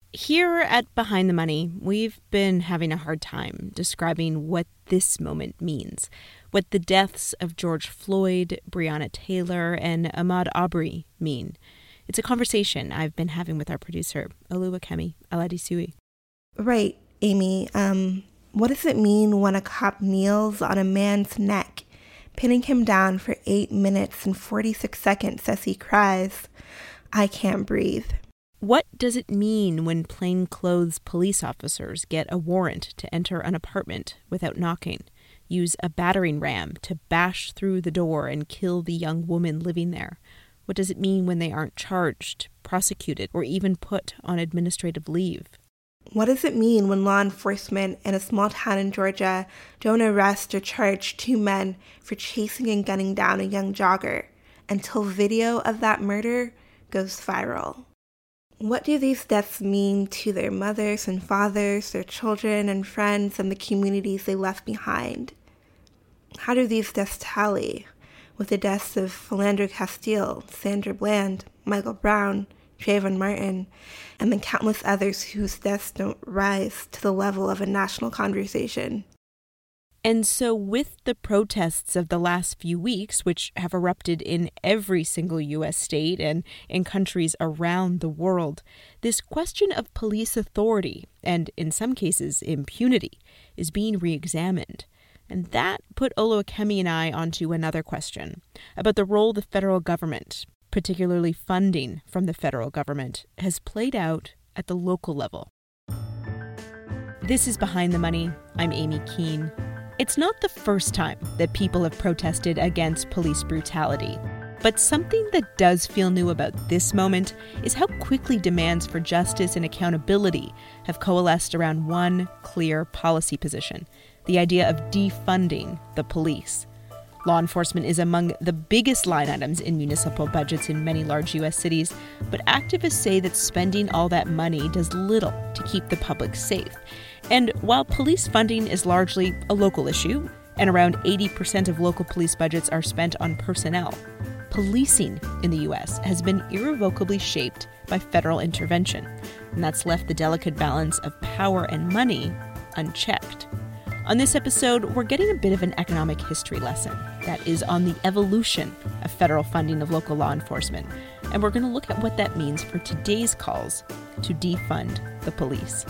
Here at Behind the Money, we've been having a hard time describing what this moment means, what the deaths of George Floyd, Breonna Taylor, and Ahmaud Arbery mean. It's a conversation I've been having with our producer, Oluwakemi Aladisui. Right, Amy. What does it mean when a cop kneels on a man's neck, pinning him down for 8 minutes and 46 seconds as he cries, "I can't breathe"? What does it mean when plainclothes police officers get a warrant to enter an apartment without knocking, use a battering ram to bash through the door and kill the young woman living there? What does it mean when they aren't charged, prosecuted, or even put on administrative leave? What does it mean when law enforcement in a small town in Georgia don't arrest or charge 2 men for chasing and gunning down a young jogger until video of that murder goes viral? What do these deaths mean to their mothers and fathers, their children and friends, and the communities they left behind? How do these deaths tally with the deaths of Philando Castile, Sandra Bland, Michael Brown, Trayvon Martin, and the countless others whose deaths don't rise to the level of a national conversation? And so with the protests of the last few weeks, which have erupted in every single U.S. state and in countries around the world, this question of police authority, and in some cases impunity, is being re-examined. And that put Oluwakemi and I onto another question about the role the federal government, particularly funding from the federal government, has played out at the local level. This is Behind the Money. I'm Amy Keene. It's not the first time that people have protested against police brutality, but something that does feel new about this moment is how quickly demands for justice and accountability have coalesced around one clear policy position: the idea of defunding the police. Law enforcement is among the biggest line items in municipal budgets in many large U.S. cities, but activists say that spending all that money does little to keep the public safe. And while police funding is largely a local issue, and around 80% of local police budgets are spent on personnel, policing in the U.S. has been irrevocably shaped by federal intervention, and that's left the delicate balance of power and money unchecked. On this episode, we're getting a bit of an economic history lesson that is on the evolution of federal funding of local law enforcement, and we're going to look at what that means for today's calls to defund the police.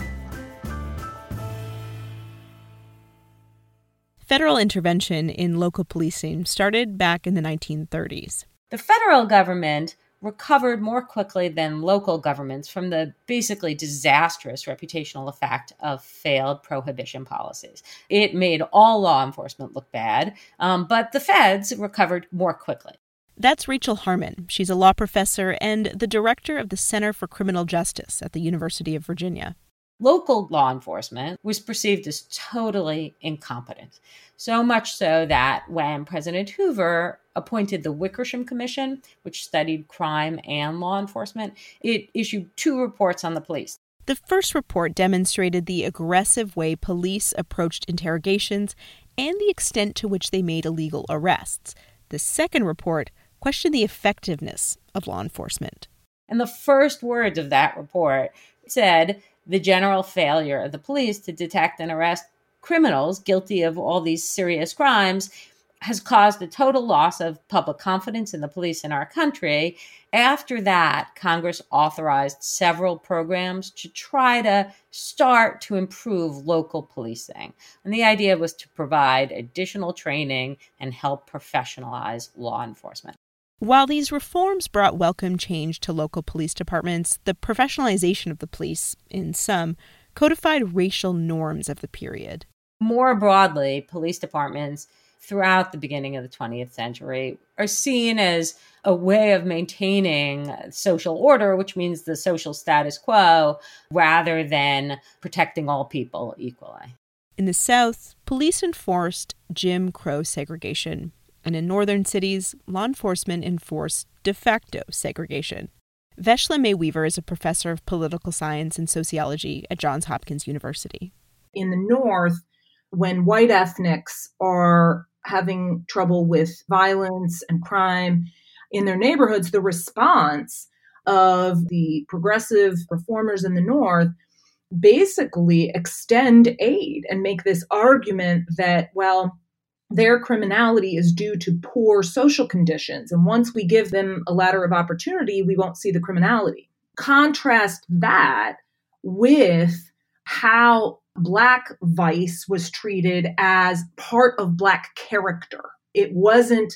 Federal intervention in local policing started back in the 1930s. The federal government recovered more quickly than local governments from the basically disastrous reputational effect of failed prohibition policies. It made all law enforcement look bad, but the feds recovered more quickly. That's Rachel Harmon. She's a law professor and the director of the Center for Criminal Justice at the University of Virginia. Local law enforcement was perceived as totally incompetent. So much so that when President Hoover appointed the Wickersham Commission, which studied crime and law enforcement, it issued 2 reports on the police. The first report demonstrated the aggressive way police approached interrogations and the extent to which they made illegal arrests. The second report questioned the effectiveness of law enforcement. And the first words of that report said, the general failure of the police to detect and arrest criminals guilty of all these serious crimes has caused a total loss of public confidence in the police in our country. After that, Congress authorized several programs to try to start to improve local policing. And the idea was to provide additional training and help professionalize law enforcement. While these reforms brought welcome change to local police departments, the professionalization of the police, in some, codified racial norms of the period. More broadly, police departments throughout the beginning of the 20th century are seen as a way of maintaining social order, which means the social status quo, rather than protecting all people equally. In the South, police enforced Jim Crow segregation. And in northern cities, law enforcement enforced de facto segregation. Veshla May Weaver is a professor of political science and sociology at Johns Hopkins University. In the North, when white ethnics are having trouble with violence and crime in their neighborhoods, the response of the progressive reformers in the North basically extend aid and make this argument that, well, their criminality is due to poor social conditions. And once we give them a ladder of opportunity, we won't see the criminality. Contrast that with how Black vice was treated as part of Black character. It wasn't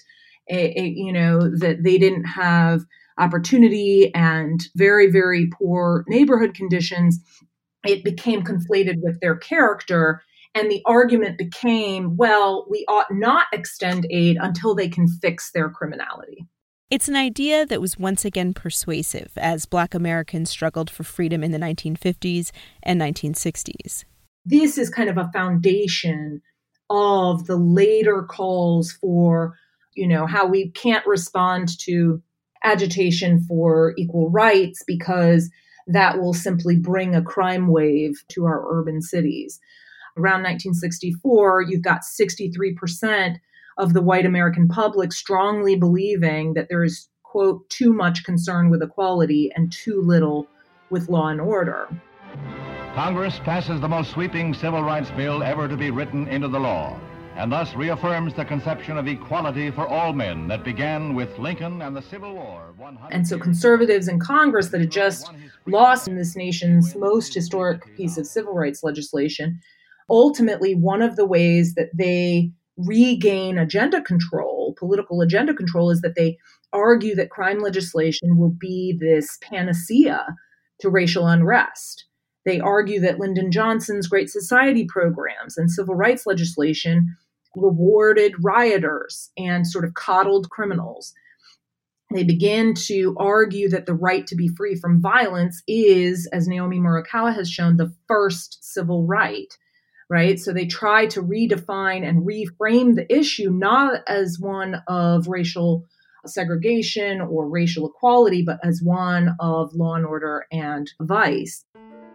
that they didn't have opportunity and very, very poor neighborhood conditions. It became conflated with their character. And the argument became, well, we ought not extend aid until they can fix their criminality. It's an idea that was once again persuasive as Black Americans struggled for freedom in the 1950s and 1960s. This is kind of a foundation of the later calls for, how we can't respond to agitation for equal rights because that will simply bring a crime wave to our urban cities. Around 1964, you've got 63% of the white American public strongly believing that there is, quote, too much concern with equality and too little with law and order. Congress passes the most sweeping civil rights bill ever to be written into the law, and thus reaffirms the conception of equality for all men that began with Lincoln and the Civil War. And so conservatives in Congress that had just lost in this nation's most historic piece of civil rights legislation, ultimately one of the ways that they regain agenda control, political agenda control, is that they argue that crime legislation will be this panacea to racial unrest. They argue that Lyndon Johnson's Great Society programs and civil rights legislation rewarded rioters and sort of coddled criminals. They begin to argue that the right to be free from violence is, as Naomi Murakawa has shown, the first civil right, right? So they try to redefine and reframe the issue not as one of racial segregation or racial equality, but as one of law and order and vice.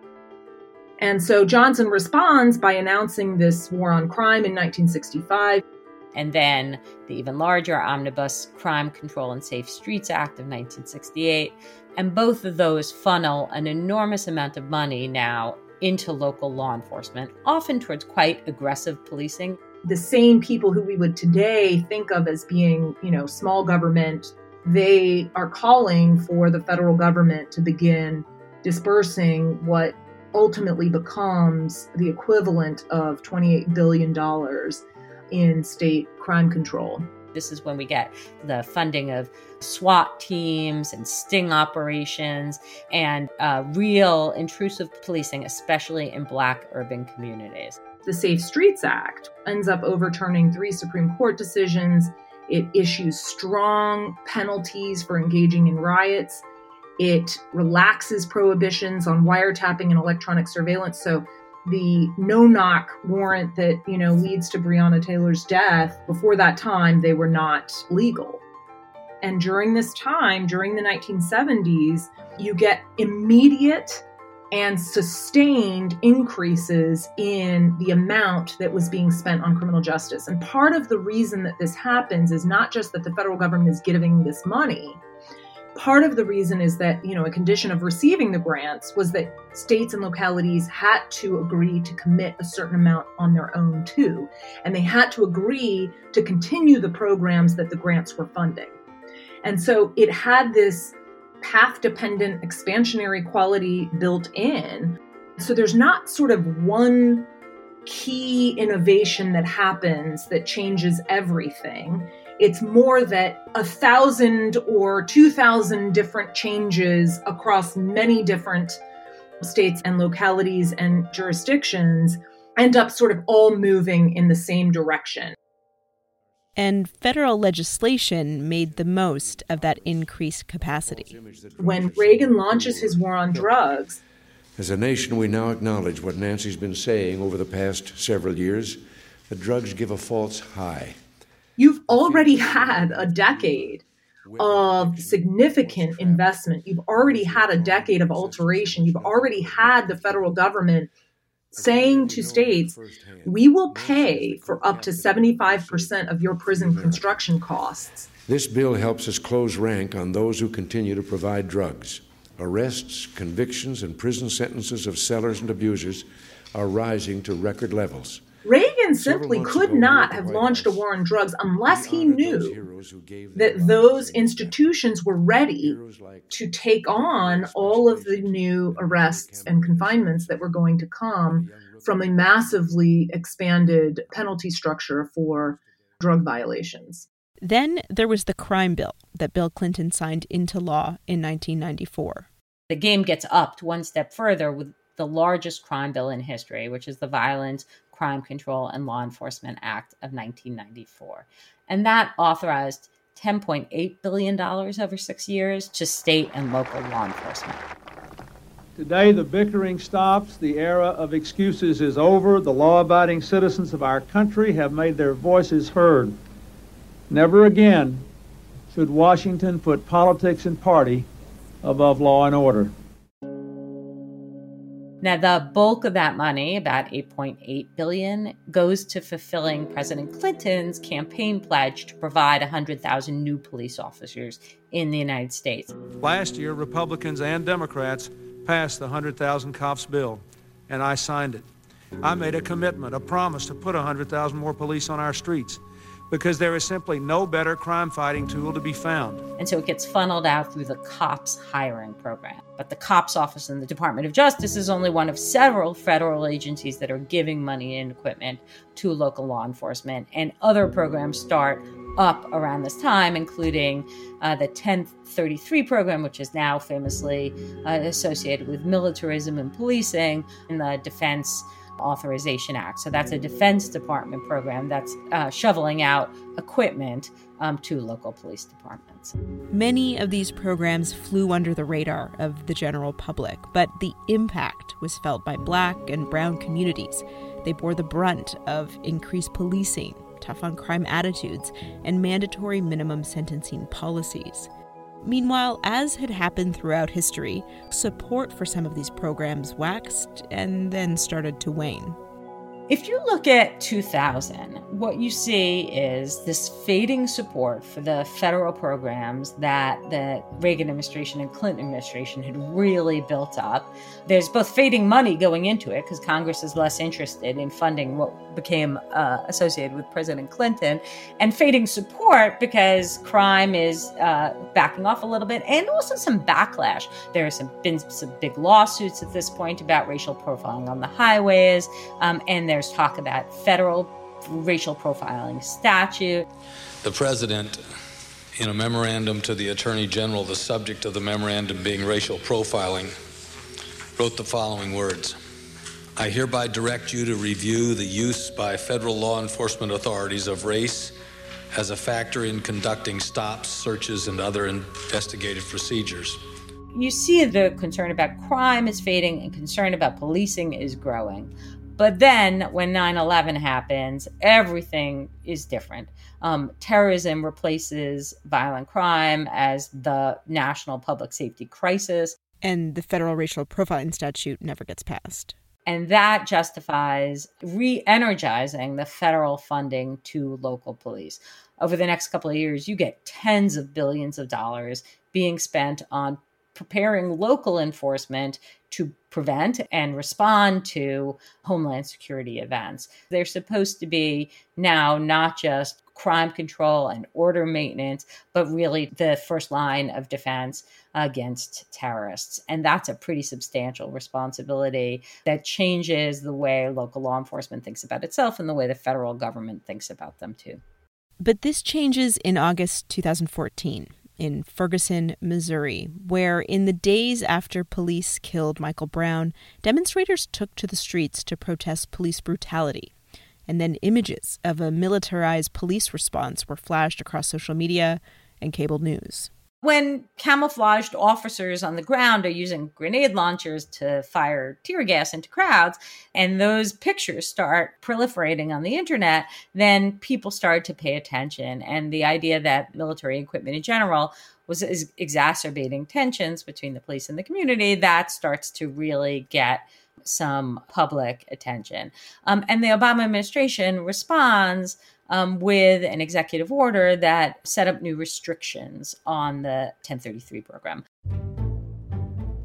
And so Johnson responds by announcing this war on crime in 1965. And then the even larger Omnibus Crime Control and Safe Streets Act of 1968. And both of those funnel an enormous amount of money now into local law enforcement, often towards quite aggressive policing. The same people who we would today think of as being, small government, they are calling for the federal government to begin dispersing what ultimately becomes the equivalent of $28 billion in state crime control. This is when we get the funding of SWAT teams and sting operations and real intrusive policing, especially in Black urban communities. The Safe Streets Act ends up overturning 3 Supreme Court decisions. It issues strong penalties for engaging in riots. It relaxes prohibitions on wiretapping and electronic surveillance. So the no-knock warrant that, leads to Breonna Taylor's death, before that time, they were not legal. And during this time, during the 1970s, you get immediate and sustained increases in the amount that was being spent on criminal justice. And part of the reason that this happens is not just that the federal government is giving this money. Part of the reason is that, a condition of receiving the grants was that states and localities had to agree to commit a certain amount on their own too. And they had to agree to continue the programs that the grants were funding. And so it had this path-dependent expansionary quality built in. So there's not sort of one key innovation that happens that changes everything. It's more that 1,000 or 2,000 different changes across many different states and localities and jurisdictions end up sort of all moving in the same direction. And federal legislation made the most of that increased capacity. When Reagan launches his war on drugs, as a nation, we now acknowledge what Nancy's been saying over the past several years, that drugs give a false high. You've already had a decade of significant investment. You've already had a decade of alteration. You've already had the federal government saying to states, we will pay for up to 75% of your prison construction costs. This bill helps us close rank on those who continue to provide drugs. Arrests, convictions, and prison sentences of sellers and abusers are rising to record levels. Reagan simply could not have launched a war on drugs unless he knew that those institutions were ready to take on all of the new arrests and confinements that were going to come from a massively expanded penalty structure for drug violations. Then there was the crime bill that Bill Clinton signed into law in 1994. The game gets upped one step further with the largest crime bill in history, which is the Violent Crime Control and Law Enforcement Act of 1994. And that authorized $10.8 billion over 6 years to state and local law enforcement. Today, the bickering stops. The era of excuses is over. The law-abiding citizens of our country have made their voices heard. Never again should Washington put politics and party above law and order. Now, the bulk of that money, about $8.8 billion, goes to fulfilling President Clinton's campaign pledge to provide 100,000 new police officers in the United States. Last year, Republicans and Democrats passed the 100,000 cops bill, and I signed it. I made a commitment, a promise to put 100,000 more police on our streets, because there is simply no better crime-fighting tool to be found. And so it gets funneled out through the COPS hiring program. But the COPS office in the Department of Justice is only one of several federal agencies that are giving money and equipment to local law enforcement. And other programs start up around this time, including the 1033 program, which is now famously associated with militarism and policing, and the Defense Authorization Act. So that's a Defense Department program that's shoveling out equipment to local police departments. Many of these programs flew under the radar of the general public, but the impact was felt by Black and brown communities. They bore the brunt of increased policing, tough on crime attitudes, and mandatory minimum sentencing policies. Meanwhile, as had happened throughout history, support for some of these programs waxed and then started to wane. If you look at 2000, what you see is this fading support for the federal programs that the Reagan administration and Clinton administration had really built up. There's both fading money going into it because Congress is less interested in funding what became associated with President Clinton, and fading support because crime is backing off a little bit, and also some backlash. There have been some big lawsuits at this point about racial profiling on the highways, and there's talk about federal racial profiling statute. The president, in a memorandum to the Attorney General, the subject of the memorandum being racial profiling, wrote the following words: I hereby direct you to review the use by federal law enforcement authorities of race as a factor in conducting stops, searches, and other investigative procedures. You see the concern about crime is fading and concern about policing is growing. But then when 9/11 happens, everything is different. Terrorism replaces violent crime as the national public safety crisis. And the federal racial profiling statute never gets passed. And that justifies re-energizing the federal funding to local police. Over the next couple of years, you get tens of billions of dollars being spent on preparing local enforcement to prevent and respond to Homeland Security events. They're supposed to be now not just crime control and order maintenance, but really the first line of defense against terrorists. And that's a pretty substantial responsibility that changes the way local law enforcement thinks about itself and the way the federal government thinks about them too. But this changes in August 2014. In Ferguson, Missouri, where in the days after police killed Michael Brown, demonstrators took to the streets to protest police brutality. And then images of a militarized police response were flashed across social media and cable news. When camouflaged officers on the ground are using grenade launchers to fire tear gas into crowds, and those pictures start proliferating on the internet, then people started to pay attention. And the idea that military equipment in general was exacerbating tensions between the police and the community, that starts to really get some public attention. And the Obama administration responds with an executive order that set up new restrictions on the 1033 program.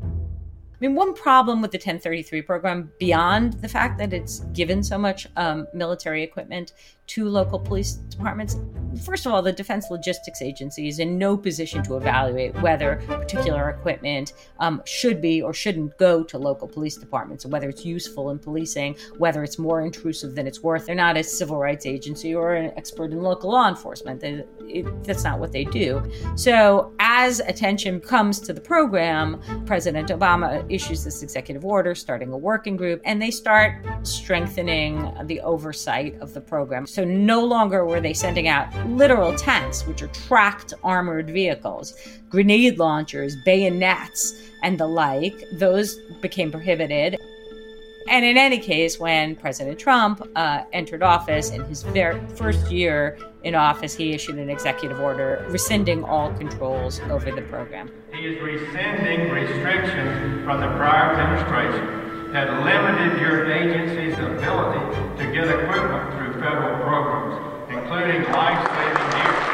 I mean, one problem with the 1033 program, beyond the fact that it's given so much military equipment to local police departments, first of all, the Defense Logistics Agency is in no position to evaluate whether particular equipment should be or shouldn't go to local police departments, whether it's useful in policing, whether it's more intrusive than it's worth. They're not a civil rights agency or an expert in local law enforcement. That's not what they do. So as attention comes to the program, President Obama issues this executive order, starting a working group, and they start strengthening the oversight of the program. So no longer were they sending out literal tanks, which are tracked armored vehicles, grenade launchers, bayonets, and the like. Those became prohibited. And in any case, when President Trump entered office, in his very first year in office, he issued an executive order rescinding all controls over the program. He is rescinding restrictions from the prior administration that limited your agency's ability to get equipment through federal programs, including life-saving gear.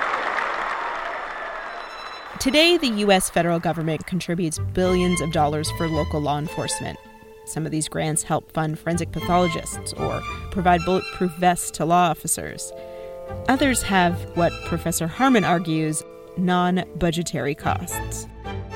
Today, the U.S. federal government contributes billions of dollars for local law enforcement. Some of these grants help fund forensic pathologists or provide bulletproof vests to law officers. Others have what Professor Harmon argues, non-budgetary costs.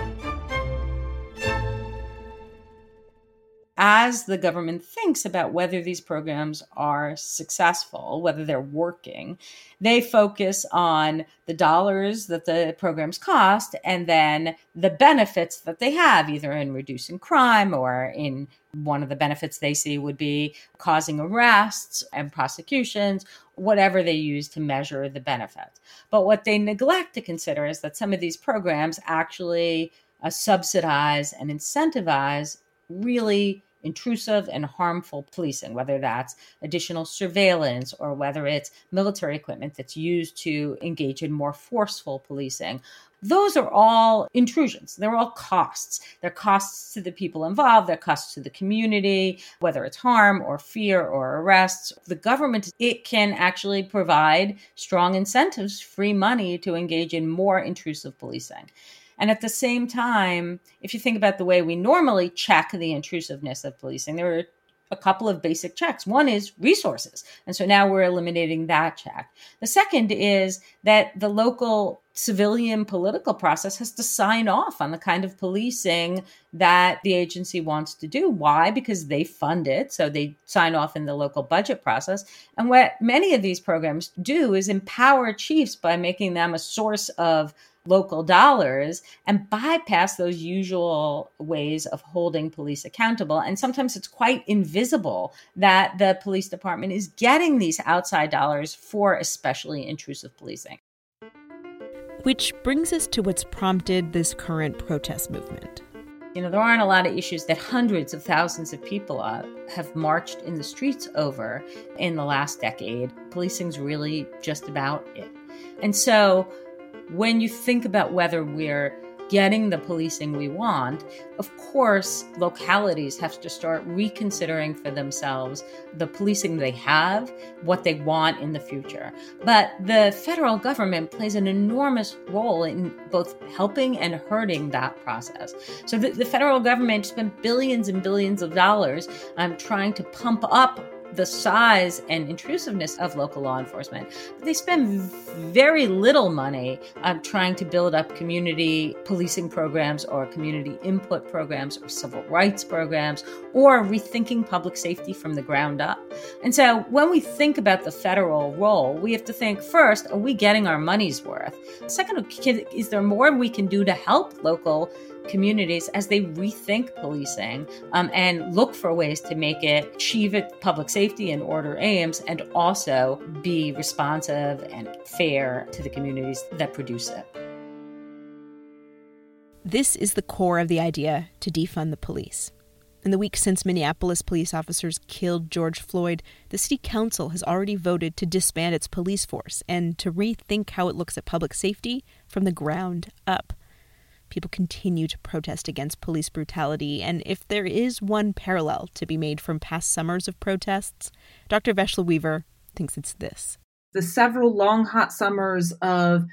As the government thinks about whether these programs are successful, whether they're working, they focus on the dollars that the programs cost and then the benefits that they have, either in reducing crime or in one of the benefits they see would be causing arrests and prosecutions, whatever they use to measure the benefit. But what they neglect to consider is that some of these programs actually subsidize and incentivize really intrusive and harmful policing, whether that's additional surveillance or whether it's military equipment that's used to engage in more forceful policing. Those are all intrusions. They're all costs. They're costs to the people involved. They're costs to the community, whether it's harm or fear or arrests. The government, it can actually provide strong incentives, free money to engage in more intrusive policing. And at the same time, if you think about the way we normally check the intrusiveness of policing, there are a couple of basic checks. One is resources. And so now we're eliminating that check. The second is that the local civilian political process has to sign off on the kind of policing that the agency wants to do. Why? Because they fund it. So they sign off in the local budget process. And what many of these programs do is empower chiefs by making them a source of local dollars and bypass those usual ways of holding police accountable. And sometimes it's quite invisible that the police department is getting these outside dollars for especially intrusive policing. Which brings us to what's prompted this current protest movement. You know, there aren't a lot of issues that hundreds of thousands of people have marched in the streets over in the last decade. Policing's really just about it. And so when you think about whether we're getting the policing we want, of course, localities have to start reconsidering for themselves the policing they have, what they want in the future. But the federal government plays an enormous role in both helping and hurting that process. So the federal government spent billions and billions of dollars trying to pump up the size and intrusiveness of local law enforcement. But they spend very little money trying to build up community policing programs or community input programs or civil rights programs or rethinking public safety from the ground up. And so when we think about the federal role, we have to think first, are we getting our money's worth? Second, is there more we can do to help local communities as they rethink policing and look for ways to make it achieve its public safety and order aims and also be responsive and fair to the communities that produce it. This is the core of the idea to defund the police. In the weeks since Minneapolis police officers killed George Floyd, the city council has already voted to disband its police force and to rethink how it looks at public safety from the ground up. People continue to protest against police brutality, and if there is one parallel to be made from past summers of protests, Dr. Veshla Weaver thinks it's this. The several long, hot summers of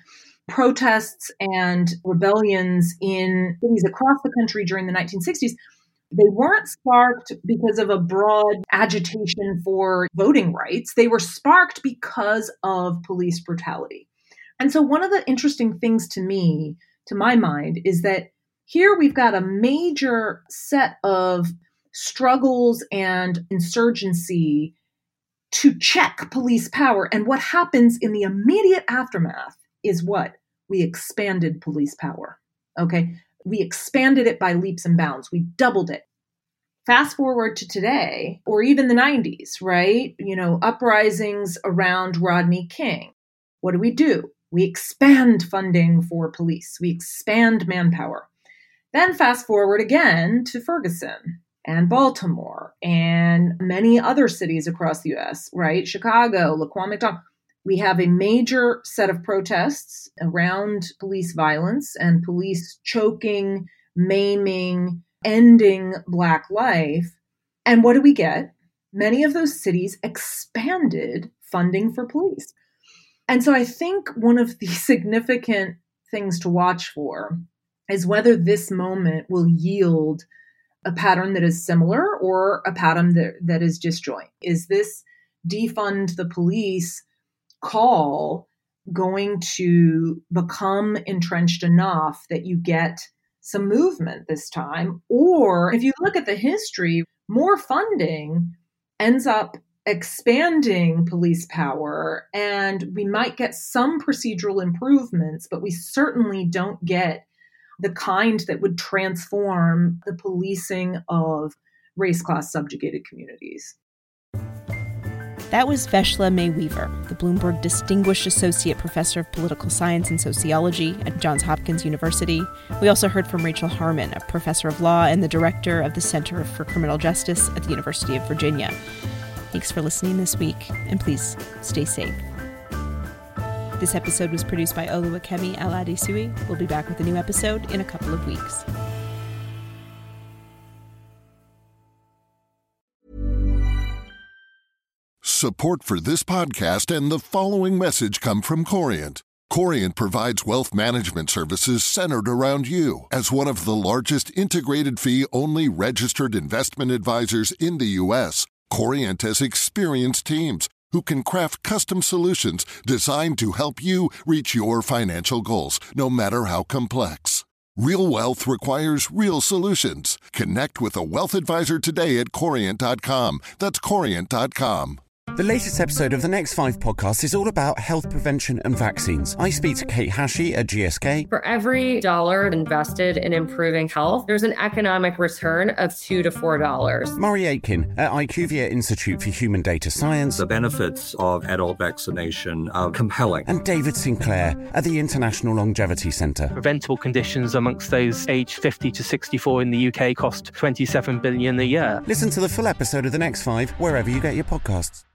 protests and rebellions in cities across the country during the 1960s, they weren't sparked because of a broad agitation for voting rights. They were sparked because of police brutality. And so one of the interesting things to me, to my mind, is that here we've got a major set of struggles and insurgency to check police power. And what happens in the immediate aftermath is what? We expanded police power. Okay. We expanded it by leaps and bounds. We doubled it. Fast forward to today, or even the 90s, right? Uprisings around Rodney King. What do? We expand funding for police. We expand manpower. Then fast forward again to Ferguson and Baltimore and many other cities across the U.S., right? Chicago, Laquan McDonald. We have a major set of protests around police violence and police choking, maiming, ending Black life. And what do we get? Many of those cities expanded funding for police. And so I think one of the significant things to watch for is whether this moment will yield a pattern that is similar or a pattern that is disjoint. Is this defund the police call going to become entrenched enough that you get some movement this time? Or if you look at the history, more funding ends up expanding police power, and we might get some procedural improvements, but we certainly don't get the kind that would transform the policing of race-class subjugated communities. That was Veshla May Weaver, the Bloomberg Distinguished Associate Professor of Political Science and Sociology at Johns Hopkins University. We also heard from Rachel Harmon, a professor of law and the director of the Center for Criminal Justice at the University of Virginia. Thanks for listening this week, and please stay safe. This episode was produced by Oluwakemi Aladesui. We'll be back with a new episode in a couple of weeks. Support for this podcast and the following message come from Corient. Corient provides wealth management services centered around you. As one of the largest integrated fee-only registered investment advisors in the U.S., Corient has experienced teams who can craft custom solutions designed to help you reach your financial goals, no matter how complex. Real wealth requires real solutions. Connect with a wealth advisor today at Corient.com. That's Corient.com. The latest episode of the Next 5 podcast is all about health prevention and vaccines. I speak to Kate Hashi at GSK. For every dollar invested in improving health, there's an economic return of $2 to $4. Murray Aitken at IQVIA Institute for Human Data Science. The benefits of adult vaccination are compelling. And David Sinclair at the International Longevity Centre. Preventable conditions amongst those aged 50 to 64 in the UK cost $27 billion a year. Listen to the full episode of the Next 5 wherever you get your podcasts.